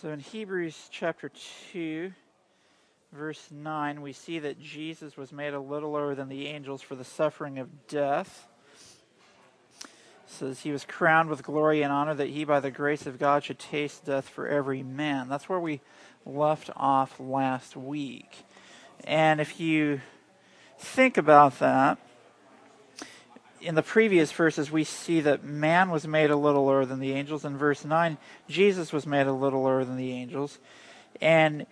So in Hebrews chapter 2, verse 9, we see that Jesus was made a little lower than the angels for the suffering of death. It says he was crowned with glory and honor that he by the grace of God should taste death for every man. That's where we left off last week. And if you think about that, in the previous verses, we see that man was made a little lower than the angels. In verse 9, Jesus was made a little lower than the angels. And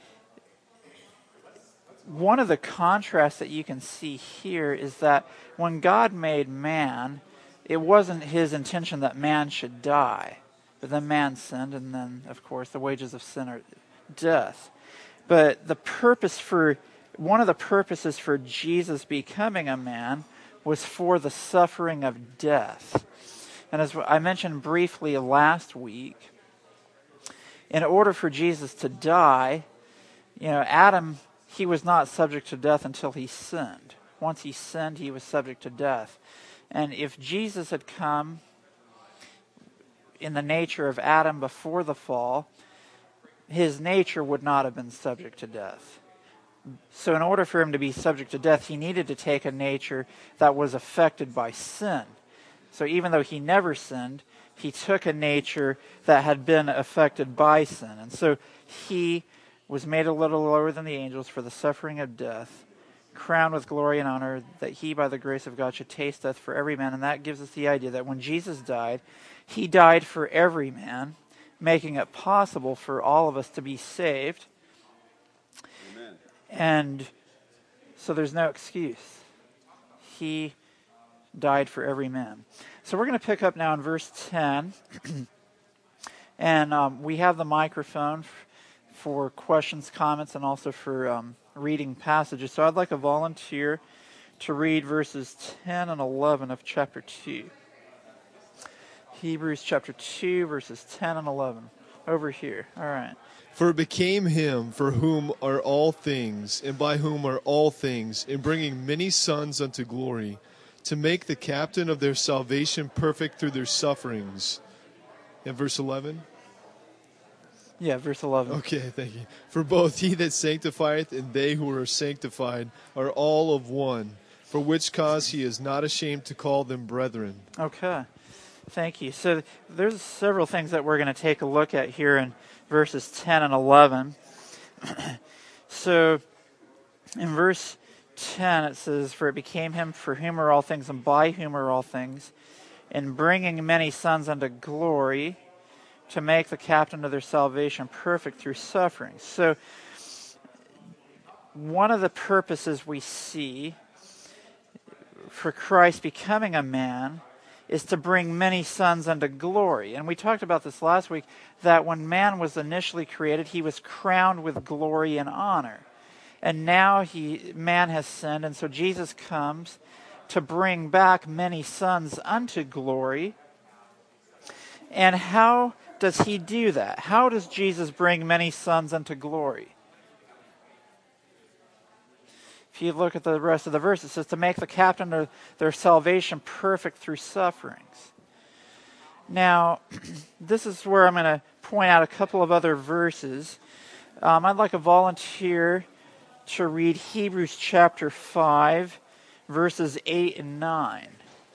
one of the contrasts that you can see here is that when God made man, it wasn't his intention that man should die. But then man sinned, and then, of course, the wages of sin are death. But one of the purposes for Jesus becoming a man was for the suffering of death. And as I mentioned briefly last week, in order for Jesus to die, Adam, he was not subject to death until he sinned. Once he sinned, he was subject to death. And if Jesus had come in the nature of Adam before the fall, his nature would not have been subject to death. So in order for him to be subject to death, he needed to take a nature that was affected by sin. So even though he never sinned, he took a nature that had been affected by sin. And so he was made a little lower than the angels for the suffering of death, crowned with glory and honor, that he by the grace of God should taste death for every man. And that gives us the idea that when Jesus died, he died for every man, making it possible for all of us to be saved. And so there's no excuse. He died for every man. So we're going to pick up now in verse 10. And we have the microphone for questions, comments, and also for reading passages. So I'd like a volunteer to read verses 10 and 11 of chapter 2. Hebrews chapter 2, verses 10 and 11. Over here. All right. For it became him for whom are all things, and by whom are all things, in bringing many sons unto glory, to make the captain of their salvation perfect through their sufferings. And verse 11? Yeah, verse 11. Okay, thank you. For both he that sanctifieth and they who are sanctified are all of one, for which cause he is not ashamed to call them brethren. Okay, thank you. So there's several things that we're going to take a look at here in verses 10 and 11. So in verse 10 it says, for it became him for whom are all things and by whom are all things, in bringing many sons unto glory, to make the captain of their salvation perfect through suffering. So one of the purposes we see for Christ becoming a man is to bring many sons unto glory. And we talked about this last week, that when man was initially created, he was crowned with glory and honor. And now man has sinned, and so Jesus comes to bring back many sons unto glory. And how does he do that? How does Jesus bring many sons unto glory? If you look at the rest of the verse, it says to make the captain of their salvation perfect through sufferings. Now, this is where I'm going to point out a couple of other verses. I'd like a volunteer to read Hebrews chapter 5, verses 8 and 9.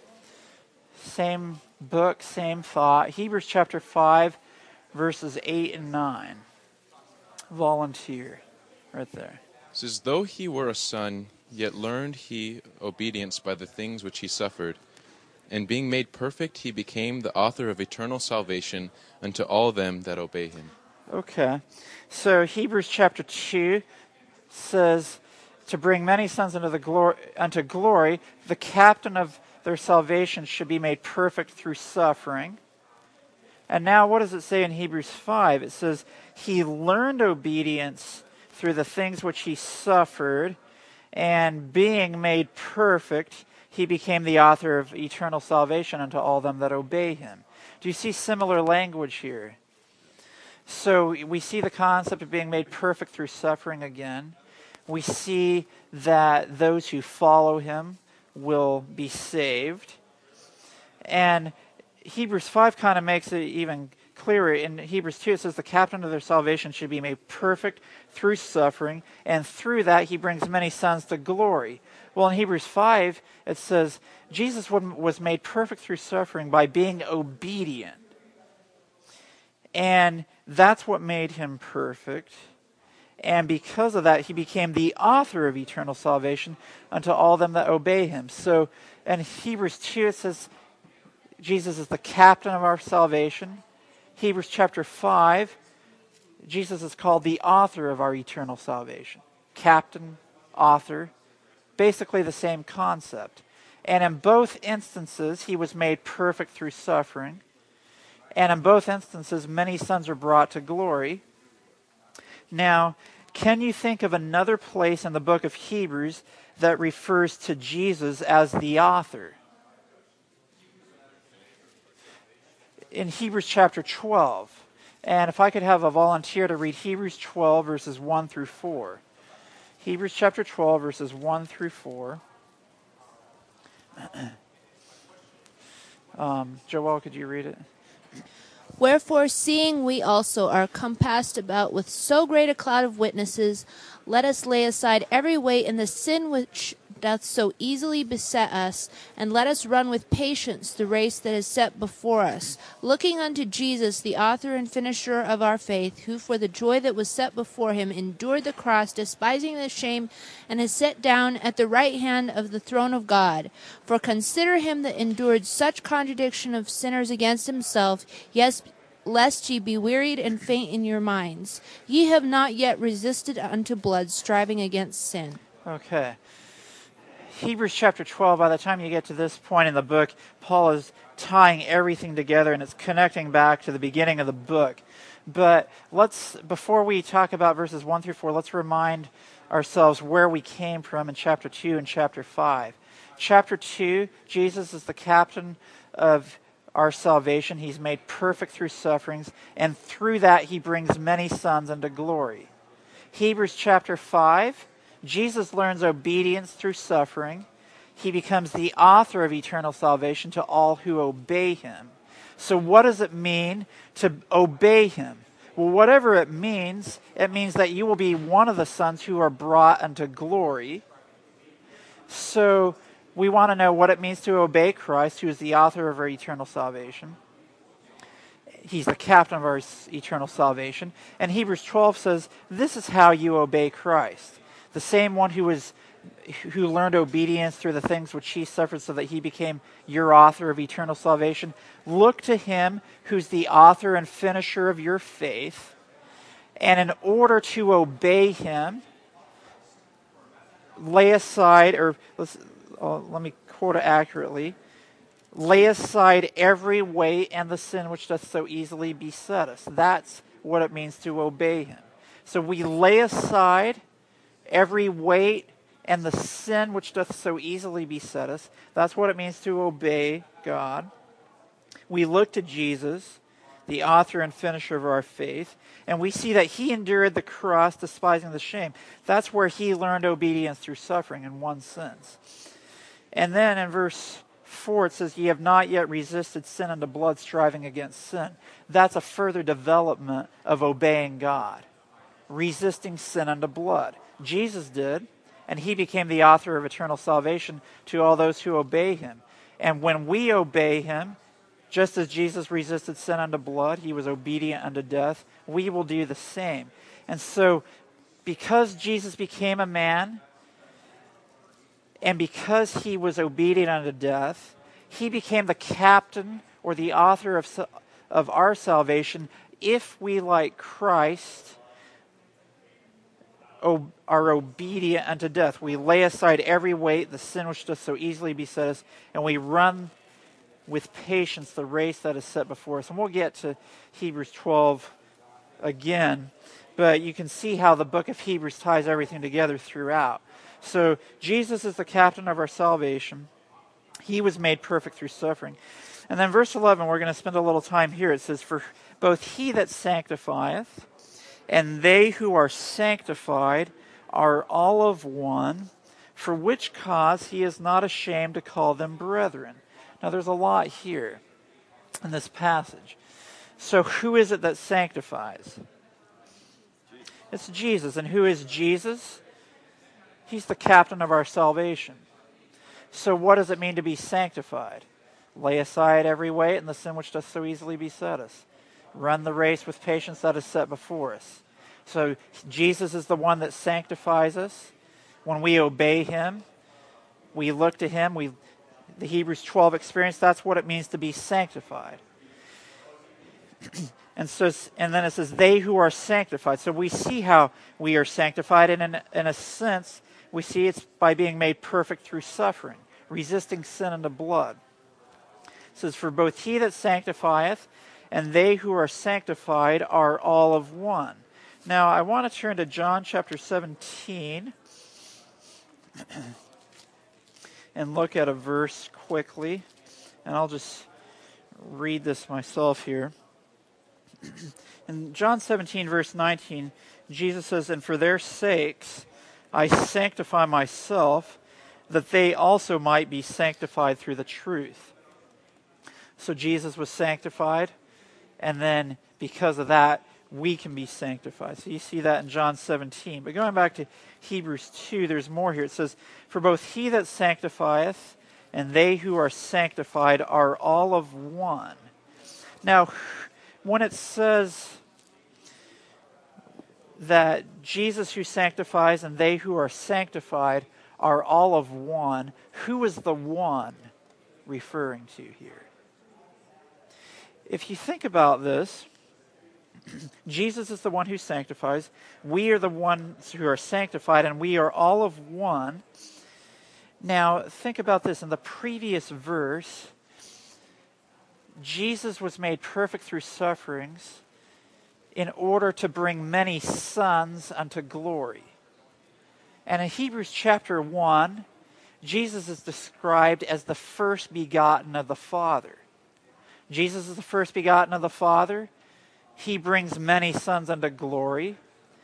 Same book, same thought. Hebrews chapter 5, verses 8 and 9. Volunteer, right there. It says, though he were a son, yet learned he obedience by the things which he suffered. And being made perfect, he became the author of eternal salvation unto all them that obey him. Okay. So Hebrews chapter 2 says, to bring many sons unto glory, the captain of their salvation should be made perfect through suffering. And now what does it say in Hebrews 5? It says, he learned obedience through the things which he suffered, and being made perfect, he became the author of eternal salvation unto all them that obey him. Do you see similar language here? So we see the concept of being made perfect through suffering again. We see that those who follow him will be saved. And Hebrews 5 kind of makes it even clearer. In Hebrews 2, it says the captain of their salvation should be made perfect through suffering, and through that he brings many sons to glory. Well, in Hebrews 5, it says Jesus was made perfect through suffering by being obedient. And that's what made him perfect. And because of that, he became the author of eternal salvation unto all them that obey him. So in Hebrews 2, it says Jesus is the captain of our salvation. Hebrews chapter 5, Jesus is called the author of our eternal salvation. Captain, author, basically the same concept. And in both instances, he was made perfect through suffering. And in both instances, many sons are brought to glory. Now, can you think of another place in the book of Hebrews that refers to Jesus as the author? In Hebrews chapter 12. And if I could have a volunteer to read Hebrews 12, verses 1 through 4. Hebrews chapter 12, verses 1 through 4. Joel, could you read it? Wherefore, seeing we also are compassed about with so great a cloud of witnesses, let us lay aside every weight and the sin which doth so easily beset us, and let us run with patience the race that is set before us, looking unto Jesus, the author and finisher of our faith, who for the joy that was set before him endured the cross, despising the shame, and is set down at the right hand of the throne of God. For consider him that endured such contradiction of sinners against himself, yes, lest ye be wearied and faint in your minds. Ye have not yet resisted unto blood, striving against sin. Okay. Hebrews chapter 12, by the time you get to this point in the book, Paul is tying everything together and it's connecting back to the beginning of the book. But before we talk about verses 1 through 4, let's remind ourselves where we came from in chapter 2 and chapter 5. Chapter 2, Jesus is the captain of our salvation. He's made perfect through sufferings, and through that he brings many sons into glory. Hebrews chapter 5, Jesus learns obedience through suffering. He becomes the author of eternal salvation to all who obey him. So what does it mean to obey him? Well, whatever it means that you will be one of the sons who are brought unto glory. So we want to know what it means to obey Christ, who is the author of our eternal salvation. He's the captain of our eternal salvation. And Hebrews 12 says, this is how you obey Christ. The same one who learned obedience through the things which he suffered so that he became your author of eternal salvation. Look to him who's the author and finisher of your faith. And in order to obey him, lay aside, or let me quote it accurately, lay aside every weight and the sin which doth so easily beset us. That's what it means to obey him. So we lay aside every weight and the sin which doth so easily beset us. That's what it means to obey God. We look to Jesus, the author and finisher of our faith, and we see that he endured the cross, despising the shame. That's where he learned obedience through suffering in one sense. And then in verse 4 it says, ye have not yet resisted sin unto blood, striving against sin. That's a further development of obeying God. Resisting sin unto blood. Jesus did, and he became the author of eternal salvation to all those who obey him. And when we obey him, just as Jesus resisted sin unto blood, he was obedient unto death, we will do the same. And so, because Jesus became a man, and because he was obedient unto death, he became the captain or the author of our salvation if we, like Christ, are obedient unto death. We lay aside every weight, the sin which does so easily beset us, and we run with patience the race that is set before us. And we'll get to Hebrews 12 again, but you can see how the book of Hebrews ties everything together throughout. So Jesus is the captain of our salvation. He was made perfect through suffering. And then verse 11, we're going to spend a little time here. It says, for both he that sanctifieth and they who are sanctified are all of one, for which cause he is not ashamed to call them brethren. Now there's a lot here in this passage. So who is it that sanctifies? It's Jesus. And who is Jesus? He's the captain of our salvation. So what does it mean to be sanctified? Lay aside every weight and the sin which doth so easily beset us. Run the race with patience that is set before us. So Jesus is the one that sanctifies us. When we obey him, we look to him. The Hebrews 12 experience, that's what it means to be sanctified. And then it says, they who are sanctified. So we see how we are sanctified, and in a sense, we see it's by being made perfect through suffering, resisting sin unto blood. It says, for both he that sanctifieth and they who are sanctified are all of one. Now, I want to turn to John chapter 17 and look at a verse quickly. And I'll just read this myself here. In John 17, verse 19, Jesus says, and for their sakes I sanctify myself, that they also might be sanctified through the truth. So Jesus was sanctified, and then because of that, we can be sanctified. So you see that in John 17. But going back to Hebrews 2, there's more here. It says, for both he that sanctifieth and they who are sanctified are all of one. Now, when it says that Jesus who sanctifies and they who are sanctified are all of one, who is the one referring to here? If you think about this, Jesus is the one who sanctifies. We are the ones who are sanctified, and we are all of one. Now, think about this. In the previous verse, Jesus was made perfect through sufferings in order to bring many sons unto glory. And in Hebrews chapter 1, Jesus is described as the first begotten of the Father. Jesus is the first begotten of the Father. He brings many sons unto glory.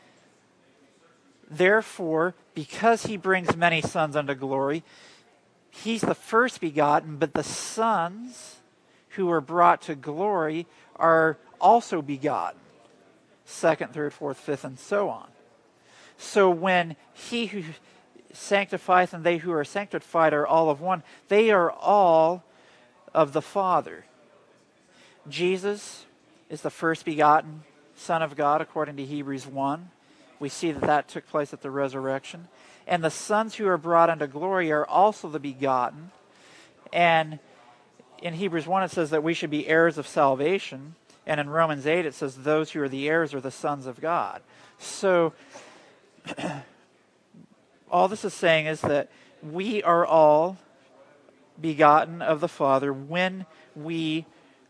Therefore, because he brings many sons unto glory, he's the first begotten, but the sons who are brought to glory are also begotten. Second, third, fourth, fifth, and so on. So when he who sanctifieth and they who are sanctified are all of one, they are all of the Father. Jesus is the first begotten Son of God, according to Hebrews 1. We see that took place at the resurrection. And the sons who are brought unto glory are also the begotten. And in Hebrews 1 it says that we should be heirs of salvation. And in Romans 8 it says those who are the heirs are the sons of God. So all this is saying is that we are all begotten of the Father when we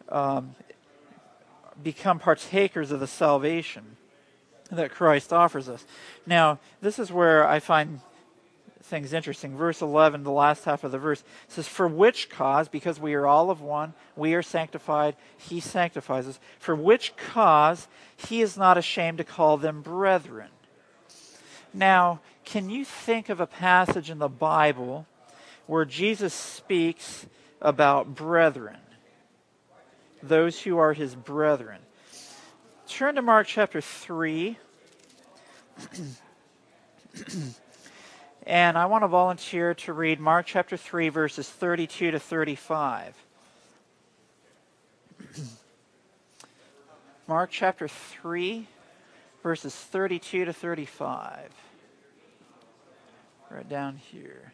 become partakers of the salvation that Christ offers us. Now, this is where I find things interesting. Verse 11, the last half of the verse, says, for which cause, because we are all of one, we are sanctified, he sanctifies us, for which cause he is not ashamed to call them brethren. Now, can you think of a passage in the Bible where Jesus speaks about brethren? Those who are his brethren. Turn to Mark chapter 3. And I want to volunteer to read Mark chapter 3, verses 32 to 35. Mark chapter 3, verses 32 to 35. Right down here.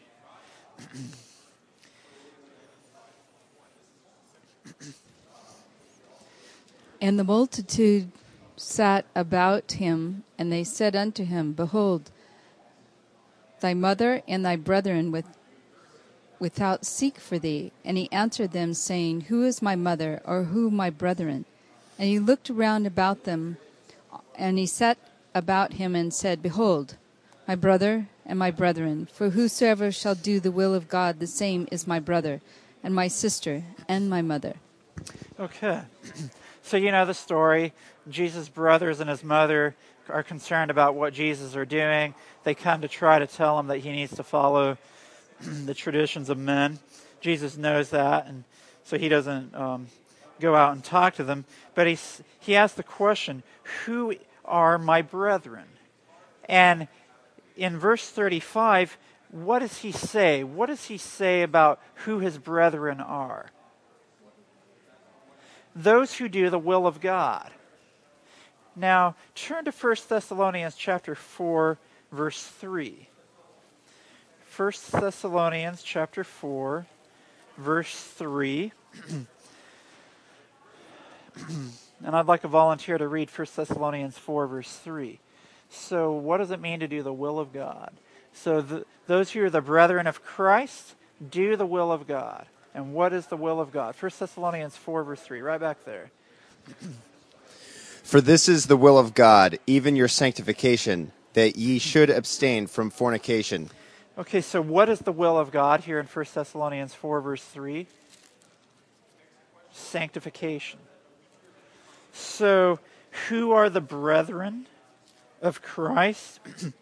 And the multitude sat about him, and they said unto him, behold, thy mother and thy brethren without seek for thee. And he answered them, saying, who is my mother, or who my brethren? And he looked round about them, and he sat about him, and said, behold, my brother and my brethren, for whosoever shall do the will of God, the same is my brother, and my sister, and my mother. Okay. So you know the story. Jesus' brothers and his mother are concerned about what Jesus are doing. They come to try to tell him that he needs to follow the traditions of men. Jesus knows that, and so he doesn't go out and talk to them. But he asked the question, who are my brethren? And in verse 35, what does he say? What does he say about who his brethren are? Those who do the will of God. Now, turn to 1 Thessalonians chapter 4, verse 3. 1 Thessalonians chapter 4, verse 3. And I'd like a volunteer to read 1 Thessalonians 4, verse 3. So what does it mean to do the will of God? So those who are the brethren of Christ do the will of God. And what is the will of God? 1 Thessalonians 4, verse 3, right back there. For this is the will of God, even your sanctification, that ye should abstain from fornication. Okay, so what is the will of God here in 1 Thessalonians 4, verse 3? Sanctification. So who are the brethren of Christ?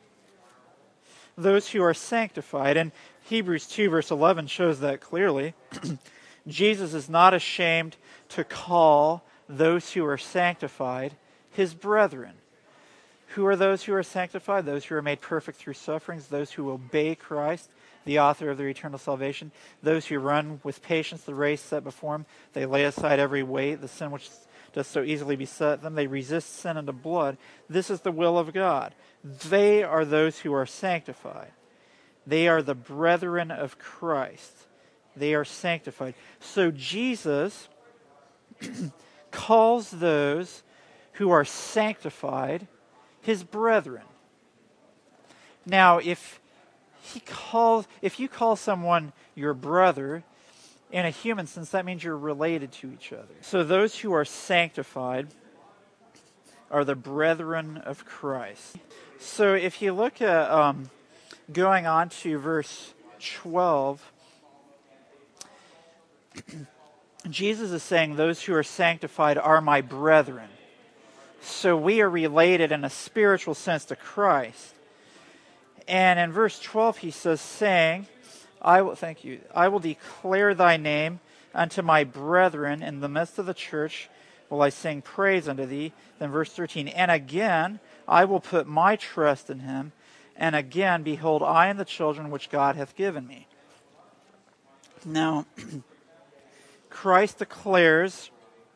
Those who are sanctified. And Hebrews 2, verse 11 shows that clearly. Jesus is not ashamed to call those who are sanctified his brethren. Who are those who are sanctified? Those who are made perfect through sufferings, those who obey Christ, the author of their eternal salvation, those who run with patience the race set before them. They lay aside every weight, the sin which does so easily beset them. They resist sin unto blood. This is the will of God. They are those who are sanctified. They are the brethren of Christ. They are sanctified. So Jesus calls those who are sanctified his brethren. Now, if you call someone your brother, in a human sense, that means you're related to each other. So those who are sanctified are the brethren of Christ. So if you look at going on to verse 12, Jesus is saying those who are sanctified are my brethren. So we are related in a spiritual sense to Christ. And in verse 12 he says, saying, I will declare thy name unto my brethren in the midst of the church will I sing praise unto thee. Then verse 13, and again I will put my trust in him, and again, behold, I and the children which God hath given me. Now, Christ declares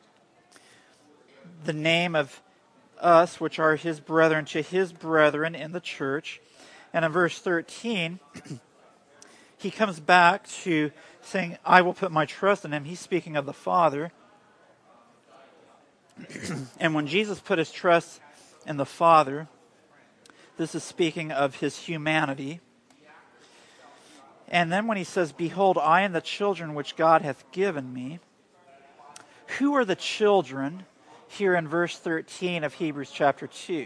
the name of us, which are his brethren, to his brethren in the church. And in verse 13, he comes back to saying, I will put my trust in him. He's speaking of the Father. And when Jesus put his trust in the Father, this is speaking of his humanity. And then when he says, behold, I and the children which God hath given me, who are the children here in verse 13 of Hebrews chapter 2?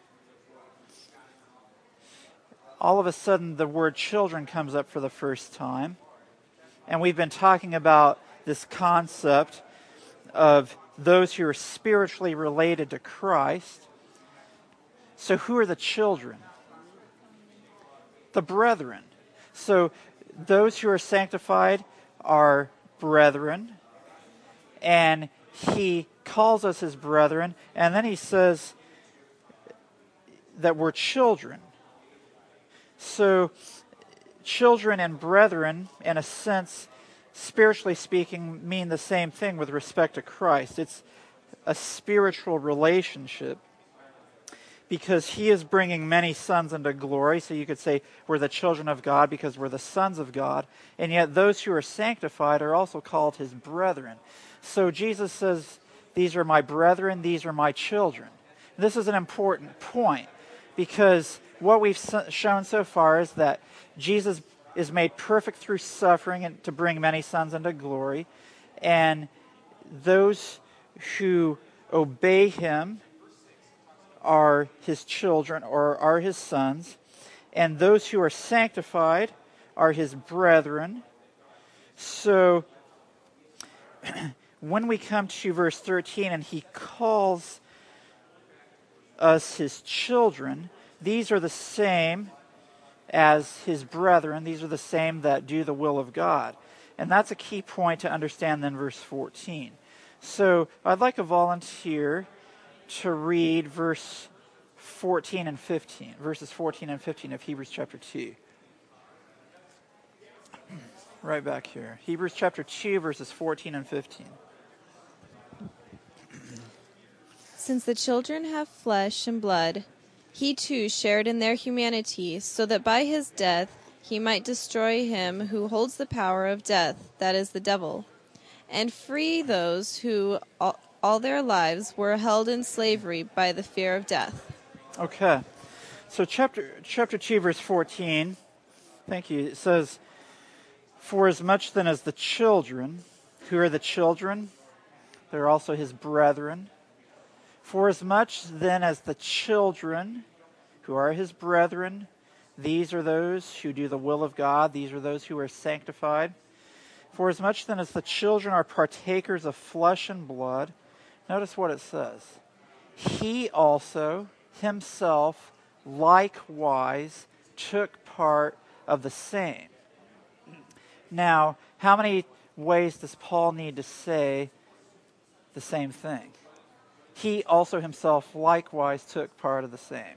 All of a sudden, the word children comes up for the first time. And we've been talking about this concept of those who are spiritually related to Christ. So who are the children? The brethren. So those who are sanctified are brethren. And he calls us his brethren. And then he says that we're children. So children and brethren, in a sense, spiritually speaking, mean the same thing with respect to Christ. It's a spiritual relationship because he is bringing many sons into glory. So you could say we're the children of God because we're the sons of God. And yet those who are sanctified are also called his brethren. So Jesus says, these are my brethren, these are my children. This is an important point because what we've shown so far is that Jesus is made perfect through suffering and to bring many sons into glory. And those who obey him are his children or are his sons. And those who are sanctified are his brethren. So when we come to verse 13 and he calls us his children, these are the same as his brethren. These are the same that do the will of God. And that's a key point to understand then verse 14. So I'd like a volunteer to read verses 14 and 15 of Hebrews chapter 2. Right back here. Hebrews chapter 2, verses 14 and 15. Since the children have flesh and blood, he too shared in their humanity, so that by his death he might destroy him who holds the power of death, that is, the devil, and free those who all their lives were held in slavery by the fear of death. Okay. So chapter 2, verse 14, thank you, it says, "For as much then as the children," who are the children? They're also his brethren. "For as much then as the children, who are his brethren, these are those who do the will of God, these are those who are sanctified. For as much then as the children are partakers of flesh and blood," notice what it says, "he also himself likewise took part of the same." Now, how many ways does Paul need to say the same thing? He also himself likewise took part of the same.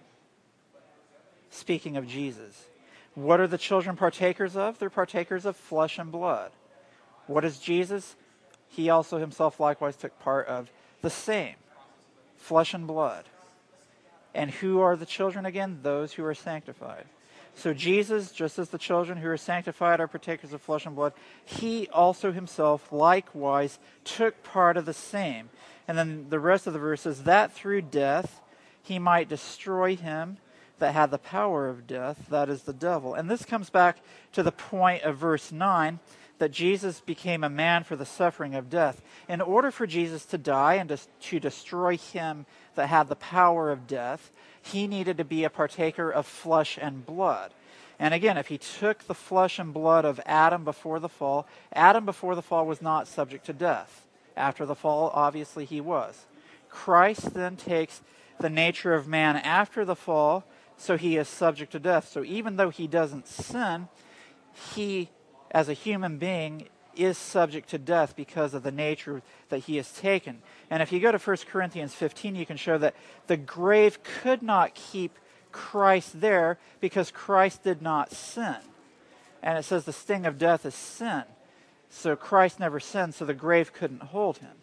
Speaking of Jesus. What are the children partakers of? They're partakers of flesh and blood. What is Jesus? He also himself likewise took part of the same. Flesh and blood. And who are the children again? Those who are sanctified. So Jesus, just as the children who are sanctified are partakers of flesh and blood, he also himself likewise took part of the same. And then the rest of the verse says, that through death he might destroy him that had the power of death, that is the devil. And this comes back to the point of verse 9, that Jesus became a man for the suffering of death. In order for Jesus to die and to destroy him that had the power of death, he needed to be a partaker of flesh and blood. And again, if he took the flesh and blood of Adam before the fall was not subject to death. After the fall, obviously he was. Christ then takes the nature of man after the fall, so he is subject to death. So even though he doesn't sin, he, as a human being, is subject to death because of the nature that he has taken. And if you go to 1 Corinthians 15, you can show that the grave could not keep Christ there because Christ did not sin. And it says the sting of death is sin. So Christ never sinned, so the grave couldn't hold him.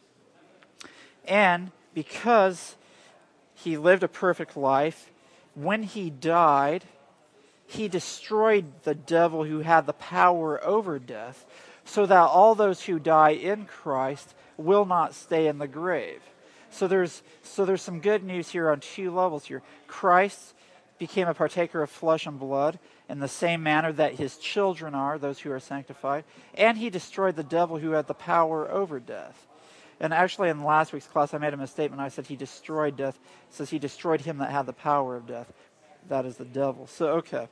And because he lived a perfect life, when he died, he destroyed the devil who had the power over death, so that all those who die in Christ will not stay in the grave. So there's some good news here on two levels here. Christ became a partaker of flesh and blood in the same manner that his children are, those who are sanctified, and he destroyed the devil who had the power over death. And actually in last week's class I made a misstatement. I said he destroyed death. It says he destroyed him that had the power of death. That is the devil. So, okay.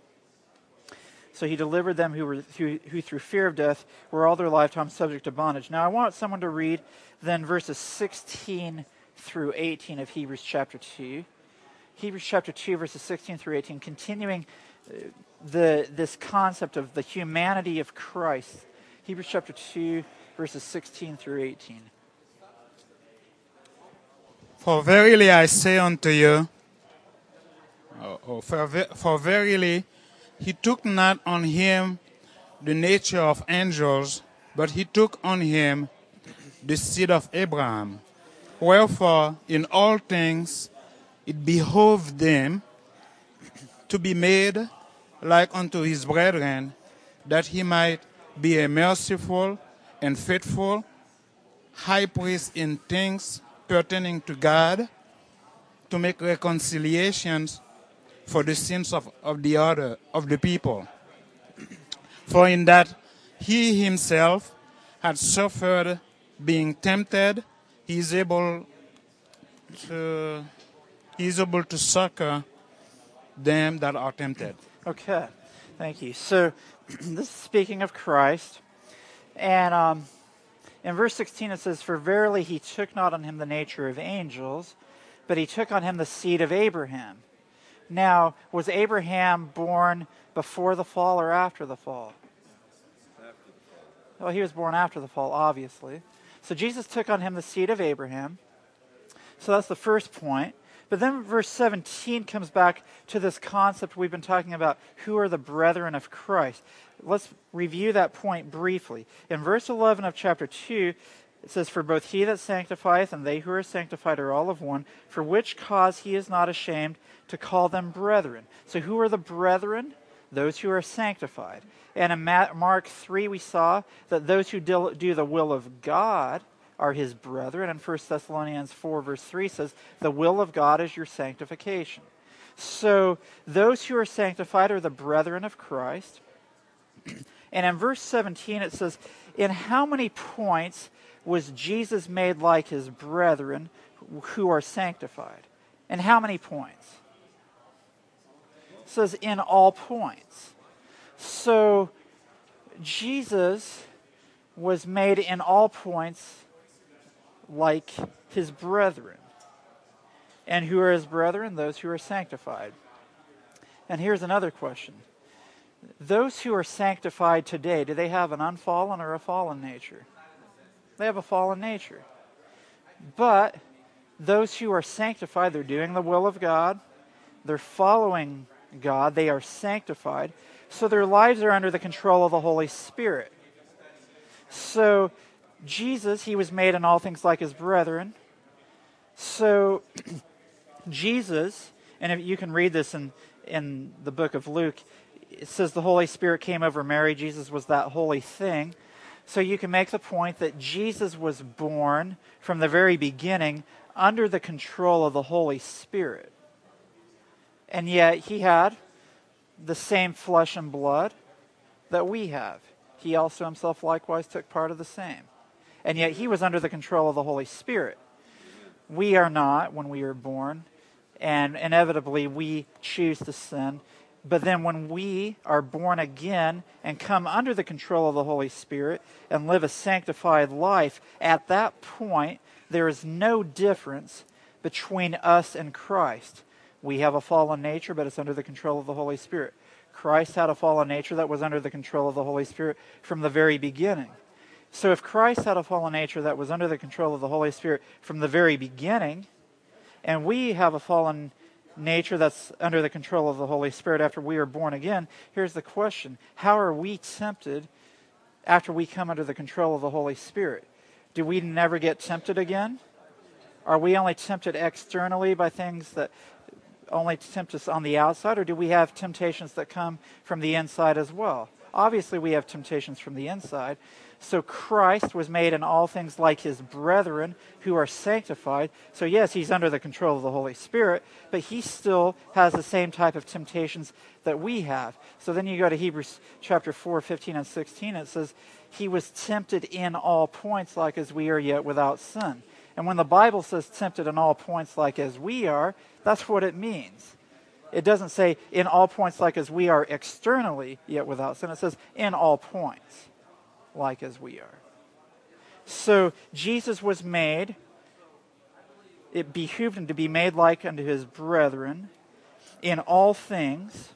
So he delivered them who through fear of death were all their lifetime subject to bondage. Now I want someone to read then verses 16 through 18 of Hebrews chapter 2. Hebrews chapter 2, verses 16 through 18, continuing this concept of the humanity of Christ. Hebrews chapter 2, verses 16 through 18. For verily I say unto you, for verily he took not on him the nature of angels, but he took on him the seed of Abraham. Wherefore in all things it behoved him to be made like unto his brethren, that he might be a merciful and faithful high priest in things pertaining to God, to make reconciliations for the sins of the people. For in that he himself had suffered being tempted, he is able to succor them that are tempted. Okay, thank you. So this is speaking of Christ, and in verse 16 it says, "For verily he took not on him the nature of angels, but he took on him the seed of Abraham." Now, was Abraham born before the fall or after the fall? After the fall. Well, he was born after the fall, obviously. So Jesus took on him the seed of Abraham. So that's the first point. But then verse 17 comes back to this concept we've been talking about, who are the brethren of Christ. Let's review that point briefly. In verse 11 of chapter 2, it says, "For both he that sanctifieth and they who are sanctified are all of one, for which cause he is not ashamed to call them brethren." So who are the brethren? Those who are sanctified. And in Mark 3, we saw that those who do the will of God are his brethren. And 1 Thessalonians 4, verse 3 says, the will of God is your sanctification. So those who are sanctified are the brethren of Christ. And in verse 17, it says, in how many points was Jesus made like his brethren who are sanctified? In how many points? It says in all points. So Jesus was made in all points like his brethren. And who are his brethren? Those who are sanctified. And here's another question. Those who are sanctified today, do they have an unfallen or a fallen nature? They have a fallen nature. But those who are sanctified, they're doing the will of God. They're following God. They are sanctified. So their lives are under the control of the Holy Spirit. So Jesus, he was made in all things like his brethren. So Jesus, and if you can read this in the book of Luke, it says the Holy Spirit came over Mary. Jesus was that holy thing. So you can make the point that Jesus was born from the very beginning under the control of the Holy Spirit. And yet he had the same flesh and blood that we have. He also himself likewise took part of the same. And yet he was under the control of the Holy Spirit. We are not when we are born, and inevitably we choose to sin. But then when we are born again and come under the control of the Holy Spirit and live a sanctified life, at that point there is no difference between us and Christ. We have a fallen nature, but it's under the control of the Holy Spirit. Christ had a fallen nature that was under the control of the Holy Spirit from the very beginning. So if Christ had a fallen nature that was under the control of the Holy Spirit from the very beginning, and we have a fallen nature that's under the control of the Holy Spirit after we are born again, here's the question. How are we tempted after we come under the control of the Holy Spirit? Do we never get tempted again? Are we only tempted externally by things that only tempt us on the outside, or do we have temptations that come from the inside as well? Obviously, we have temptations from the inside. So Christ was made in all things like his brethren who are sanctified. So yes, he's under the control of the Holy Spirit, but he still has the same type of temptations that we have. So then you go to Hebrews chapter 4, 15 and 16. It says, he was tempted in all points like as we are, yet without sin. And when the Bible says tempted in all points like as we are, that's what it means. It doesn't say in all points like as we are externally, yet without sin. It says in all points like as we are. So Jesus was made, it behooved him to be made like unto his brethren in all things.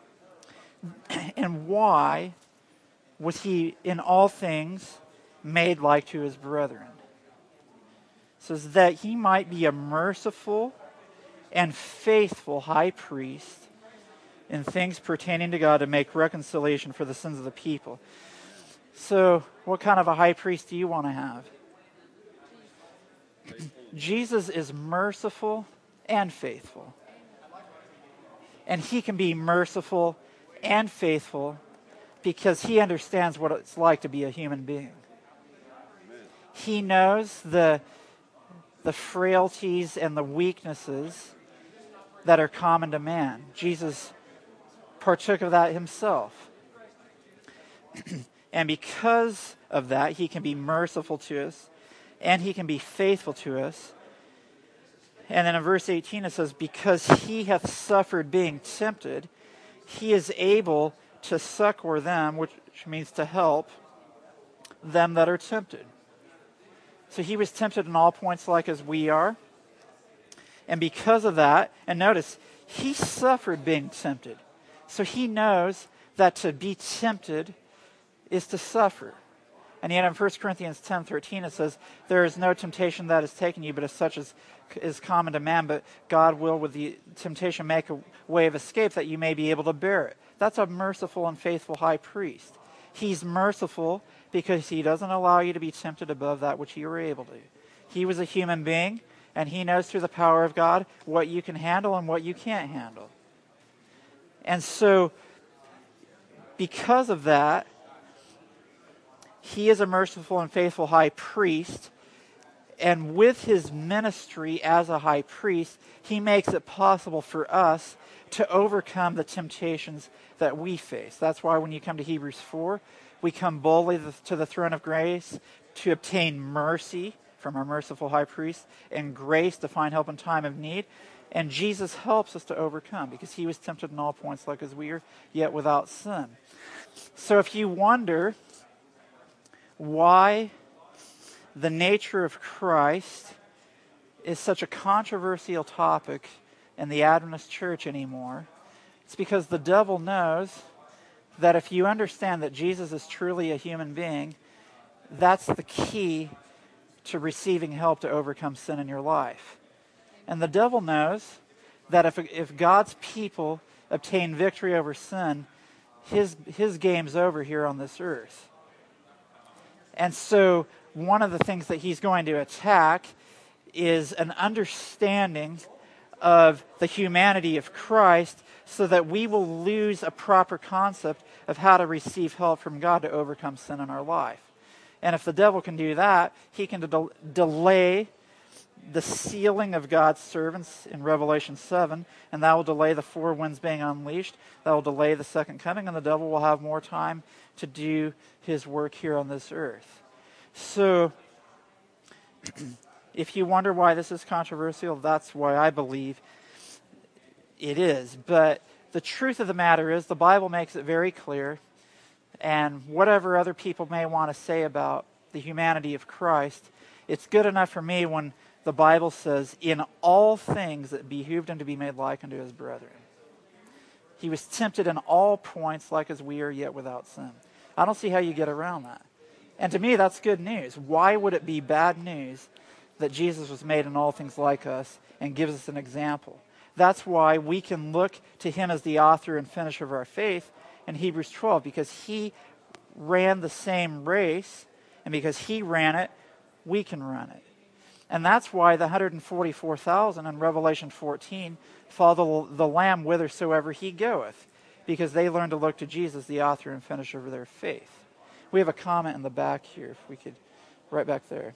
And why was he in all things made like to his brethren? It says that he might be a merciful and faithful high priest in things pertaining to God to make reconciliation for the sins of the people. So, what kind of a high priest do you want to have? Jesus is merciful and faithful. And he can be merciful and faithful because he understands what it's like to be a human being. He knows the frailties and the weaknesses that are common to man. Jesus partook of that himself. And because of that, he can be merciful to us, and he can be faithful to us. And then in verse 18 it says, because he hath suffered being tempted, he is able to succor them, which means to help them that are tempted. So he was tempted in all points like as we are. And because of that, and notice, he suffered being tempted. So he knows that to be tempted is to suffer. And yet in 1 Corinthians 10:13 it says, there is no temptation that is taken you, but as such as is common to man, but God will with the temptation make a way of escape that you may be able to bear it. That's a merciful and faithful high priest. He's merciful because he doesn't allow you to be tempted above that which you were able to. He was a human being, and he knows through the power of God what you can handle and what you can't handle. And so, because of that, he is a merciful and faithful high priest, and with his ministry as a high priest, he makes it possible for us to overcome the temptations that we face. That's why when you come to Hebrews 4, we come boldly to the throne of grace to obtain mercy from our merciful high priest and grace to find help in time of need. And Jesus helps us to overcome because he was tempted in all points like as we are, yet without sin. So if you wonder why the nature of Christ is such a controversial topic in the Adventist church anymore, it's because the devil knows that if you understand that Jesus is truly a human being, that's the key to receiving help to overcome sin in your life. And the devil knows that if God's people obtain victory over sin, his game's over here on this earth. And so one of the things that he's going to attack is an understanding of the humanity of Christ so that we will lose a proper concept of how to receive help from God to overcome sin in our life. And if the devil can do that, he can delay the sealing of God's servants in Revelation 7, and that will delay the four winds being unleashed. That will delay the second coming, and the devil will have more time to do his work here on this earth. So, if you wonder why this is controversial, that's why I believe it is. But the truth of the matter is, the Bible makes it very clear, and whatever other people may want to say about the humanity of Christ, it's good enough for me when the Bible says, in all things it behooved him to be made like unto his brethren. He was tempted in all points like as we are, yet without sin. I don't see how you get around that. And to me, that's good news. Why would it be bad news that Jesus was made in all things like us and gives us an example? That's why we can look to him as the author and finisher of our faith in Hebrews 12, because he ran the same race, and because he ran it, we can run it. And that's why the 144,000 in Revelation 14 follow the Lamb whithersoever he goeth, because they learned to look to Jesus, the author and finisher of their faith. We have a comment in the back here, if we could, right back there.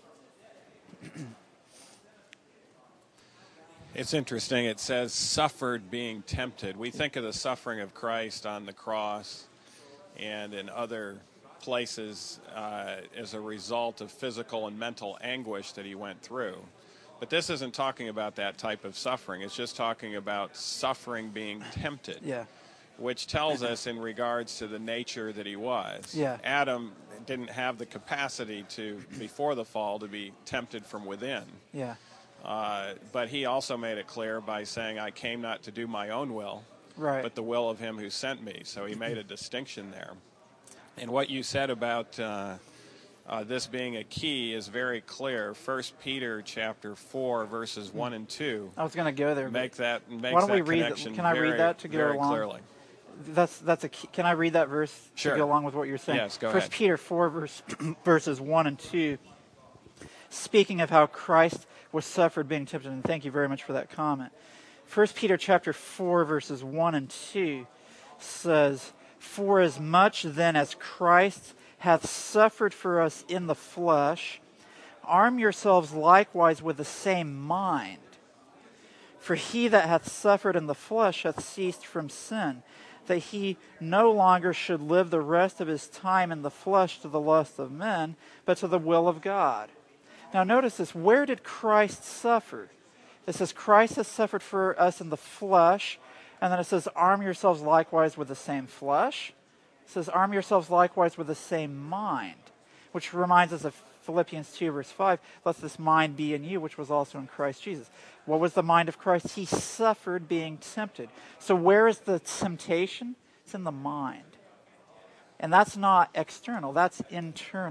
It's interesting. It says suffered being tempted. We think of the suffering of Christ on the cross and in other places as a result of physical and mental anguish that he went through. But this isn't talking about that type of suffering. It's just talking about suffering being tempted. Yeah. Which tells us in regards to the nature that he was. Yeah. Adam didn't have the capacity to, before the fall, to be tempted from within. Yeah. But he also made it clear by saying, I came not to do my own will, right, but the will of him who sent me. So he made a distinction there. And what you said about this being a key is very clear. 1 Peter chapter 4, verses 1 and 2. I was going to go there. Makes why don't we read connection Can I read that to go along? Clearly. That's a key. Can I read that verse Sure. to go along with what you're saying? Yes, go 1 ahead. Peter 4, verses 1 and 2. Speaking of how Christ was suffered being tempted, and thank you very much for that comment. 1 Peter chapter 4, verses 1 and 2 says, For as much then as Christ hath suffered for us in the flesh, arm yourselves likewise with the same mind. For he that hath suffered in the flesh hath ceased from sin, that he no longer should live the rest of his time in the flesh to the lust of men, but to the will of God. Now notice this, where did Christ suffer? It says Christ has suffered for us in the flesh, and then it says arm yourselves likewise with the same flesh. It says arm yourselves likewise with the same mind, which reminds us of Philippians 2 verse 5, let this mind be in you, which was also in Christ Jesus. What was the mind of Christ? He suffered being tempted. So where is the temptation? It's in the mind. And that's not external, that's internal.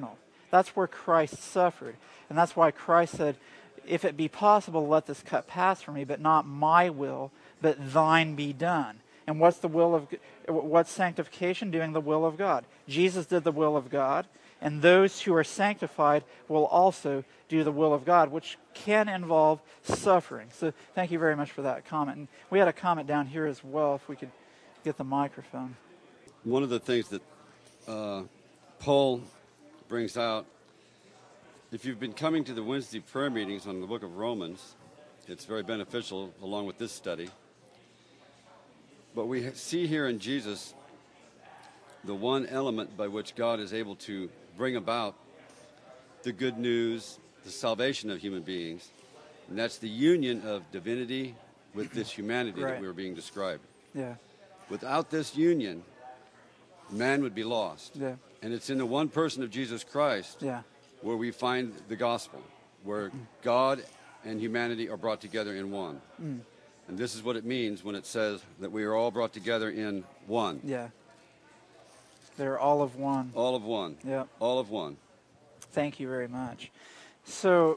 That's where Christ suffered. And that's why Christ said, if it be possible, let this cup pass from me, but not my will, but thine be done. And what's sanctification? Doing the will of God. Jesus did the will of God, and those who are sanctified will also do the will of God, which can involve suffering. So thank you very much for that comment. And we had a comment down here as well, if we could get the microphone. One of the things that Paul brings out, if you've been coming to the Wednesday prayer meetings on the book of Romans, it's very beneficial along with this study. But we see here in Jesus the one element by which God is able to bring about the good news, the salvation of human beings, and that's the union of divinity with this humanity Right. that we were being described. Yeah. Without this union, man would be lost. Yeah. And it's in the one person of Jesus Christ Yeah. where we find the gospel, where God and humanity are brought together in one. And this is what it means when it says that we are all brought together in one. Yeah. They're all of one. All of one. Yeah. All of one. Thank you very much. So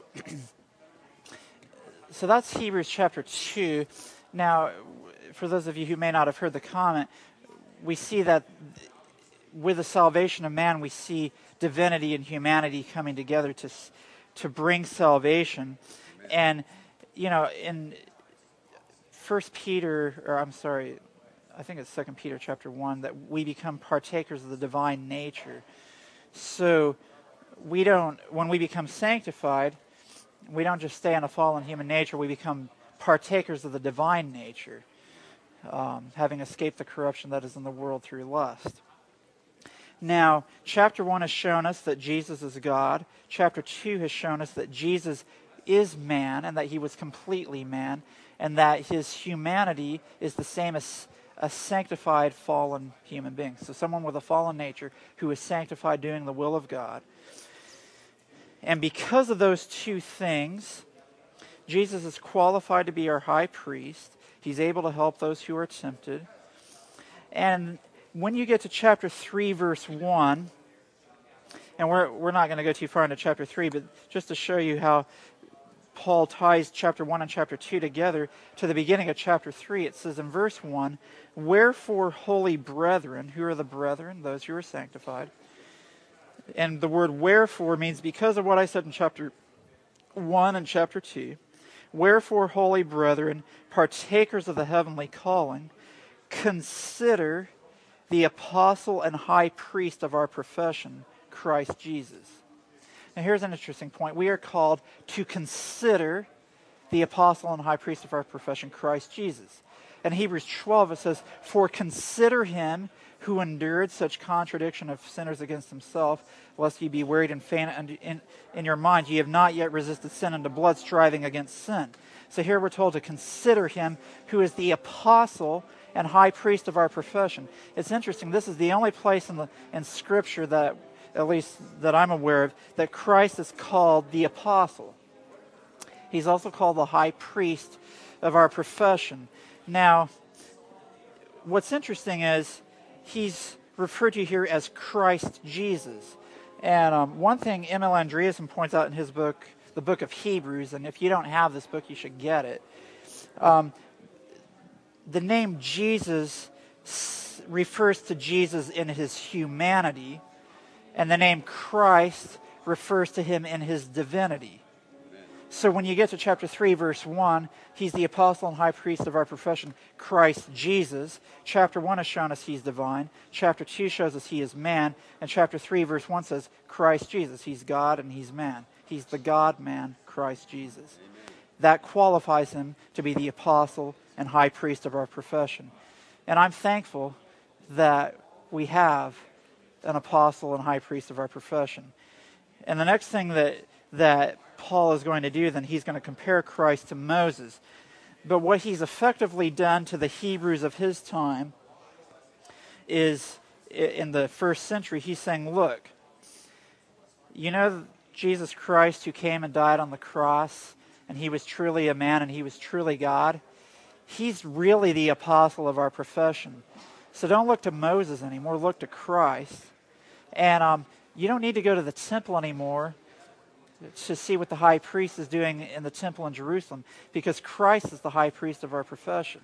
that's Hebrews chapter 2. Now, for those of you who may not have heard the comment, we see that with the salvation of man, we see divinity and humanity coming together to bring salvation. And, in 1 Peter, I think it's 2 Peter chapter 1, that we become partakers of the divine nature. So when we become sanctified, we don't just stay in a fallen human nature, we become partakers of the divine nature, having escaped the corruption that is in the world through lust. Now, chapter 1 has shown us that Jesus is God. Chapter 2 has shown us that Jesus is man and that he was completely man, and that his humanity is the same as a sanctified fallen human being. So someone with a fallen nature who is sanctified doing the will of God. And because of those two things, Jesus is qualified to be our high priest. He's able to help those who are tempted. And when you get to chapter 3, verse 1, and we're not going to go too far into chapter 3, but just to show you how Paul ties chapter 1 and chapter 2 together to the beginning of chapter 3, it says in verse 1, "Wherefore, holy brethren," who are the brethren? Those who are sanctified. And the word wherefore means because of what I said in chapter 1 and chapter 2. "Wherefore, holy brethren, partakers of the heavenly calling, consider the apostle and high priest of our profession, Christ Jesus." Now here's an interesting point. We are called to consider the apostle and high priest of our profession, Christ Jesus. In Hebrews 12 it says, "For consider him who endured such contradiction of sinners against himself, lest ye be wearied and faint in your mind. Ye have not yet resisted sin unto blood, striving against sin." So here we're told to consider him who is the apostle and high priest of our profession. It's interesting. This is the only place in Scripture that, at least that I'm aware of, that Christ is called the apostle. He's also called the high priest of our profession. Now, what's interesting is he's referred to here as Christ Jesus. And one thing Emil Andreasen points out in his book, the book of Hebrews, and if you don't have this book, you should get it. The name Jesus refers to Jesus in his humanity, and the name Christ refers to him in his divinity. So when you get to chapter 3, verse 1, he's the apostle and high priest of our profession, Christ Jesus. Chapter 1 has shown us he's divine. Chapter 2 shows us he is man. And chapter 3, verse 1 says Christ Jesus. He's God and he's man. He's the God-man, Christ Jesus. That qualifies him to be the apostle and high priest of our profession. And I'm thankful that we have an apostle and high priest of our profession. And the next thing that Paul is going to do, then he's going to compare Christ to Moses. But what he's effectively done to the Hebrews of his time is, in the first century, he's saying, look, you know Jesus Christ who came and died on the cross, and he was truly a man and he was truly God? He's really the apostle of our profession. So don't look to Moses anymore, look to Christ. And You don't need to go to the temple anymore to see what the high priest is doing in the temple in Jerusalem, because Christ is the high priest of our profession.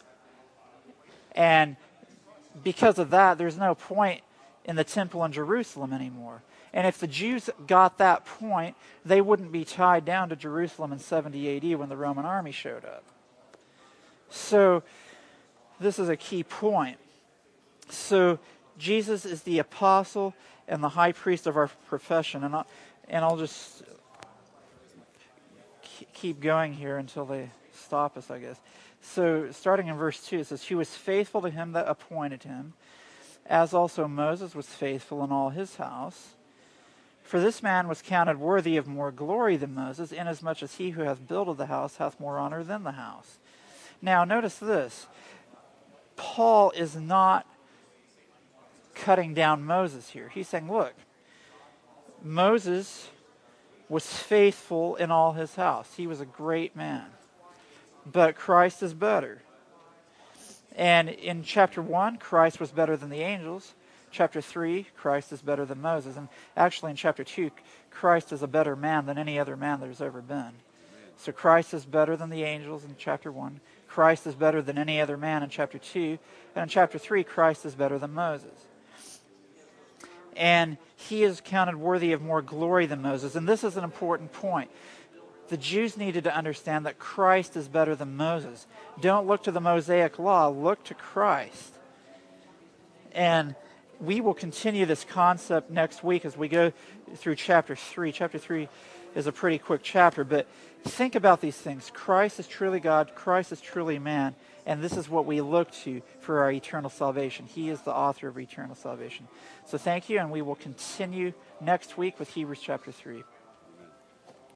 And because of that, there's no point in the temple in Jerusalem anymore. And if the Jews got that point, they wouldn't be tied down to Jerusalem in 70 AD when the Roman army showed up. So this is a key point. So Jesus is the apostle and the high priest of our profession. And I'll just keep going here until they stop us, I guess. So starting in verse 2, it says, "He was faithful to him that appointed him, as also Moses was faithful in all his house. For this man was counted worthy of more glory than Moses, inasmuch as he who hath builded the house hath more honor than the house." Now notice this. Paul is not cutting down Moses here. He's saying, look, Moses was faithful in all his house. He was a great man. But Christ is better. And in chapter 1, Christ was better than the angels. Chapter 3, Christ is better than Moses. And actually in chapter 2, Christ is a better man than any other man there's ever been. So Christ is better than the angels in chapter 1. Christ is better than any other man in chapter 2. And in chapter 3, Christ is better than Moses. And he is counted worthy of more glory than Moses. And this is an important point. The Jews needed to understand that Christ is better than Moses. Don't look to the Mosaic law, look to Christ. And we will continue this concept next week as we go through chapter 3. Chapter 3 is a pretty quick chapter, but think about these things. Christ is truly God, Christ is truly man, and this is what we look to for our eternal salvation. He is the author of eternal salvation. So thank you, and we will continue next week with Hebrews chapter 3.